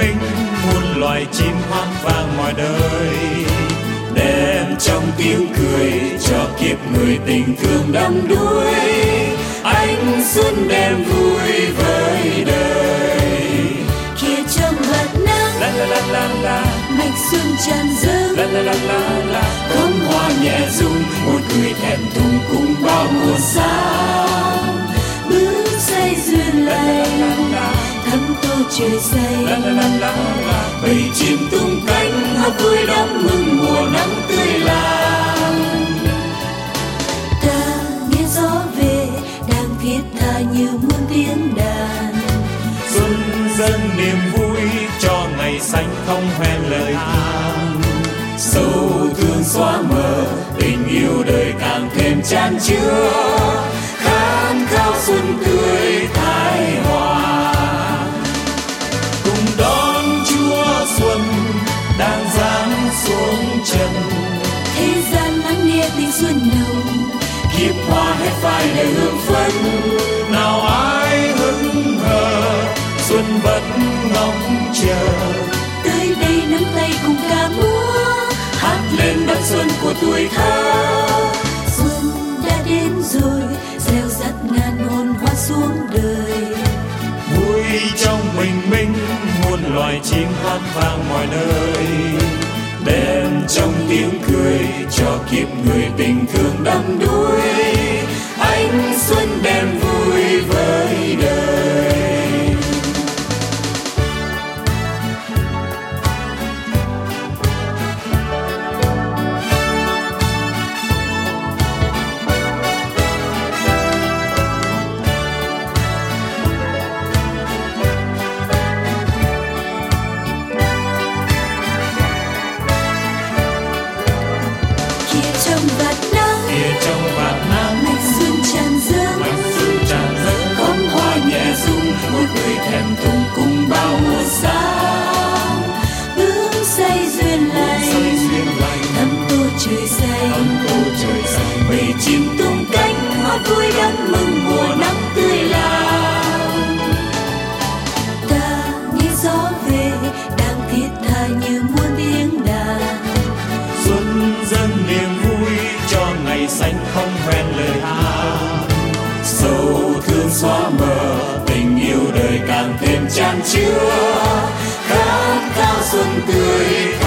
minh, muôn loài chim hót vang mọi nơi, đem trong tiếng cười cho kiếp người tình thương đắm đuối. Ánh xuân đem vui với đời. Kia trong vạt nắng, La la la la la, mạch xuân tràn dâng, la la la la la, khóm hoa nhẹ rung, một cười thẹn thùng cùng bao mùa sao. bước say duyên lành, thắm tô trời say. La la la la la, bầy chim tung cánh hát vui đắm mừng mùa nắng tươi làng. Ta nghe gió về đang thiết tha như muôn tiếng đàn. Xuân dâng niềm vui cho ngày xanh không hoen lời than. Sầu thương xóa mờ, tình yêu đời càng thêm chan chứa. Khát khao xuân tươi thái hòa, cùng đón Chúa Xuân đang giáng xuống trần. Thế gian nắng nghe tình xuân nồng, Kiếp hoa hết phai đời hương phấn. Nào ai hững hờ, xuân vẫn ngóng chờ. tới đây nắm tay cùng ca múa, Hát lên đất xuân của tuổi thơ. xuân đã đến rồi, gieo rắc ngàn hồn hoa xuống đời. Vui trong bình minh, muôn loài chim hót vang mọi nơi, đem trong tiếng cười cho kiếp người tình thương đắm đuối. Ánh xuân đem vui với đời. Kia trong vạt nắng, Kia trong vạt nắng, mạch xuân tràn dâng, mạch xuân tràn dâng, khóm hoa nhẹ rung, môi cười thẹn thùng cùng bao mùa sao. bước say duyên lành, thắm tô trời say. Bầy chim tung cánh hát vui đắm mừng mùa nắng tươi làng. Ta nghe gió về đang thiết tha như muôn tiếng đàn. Xuân dâng niềm vui cho ngày xanh không hoen lời hát. Sầu thương xóa mờ, tình yêu đời càng thêm chan chứa. Khát khao xuân tươi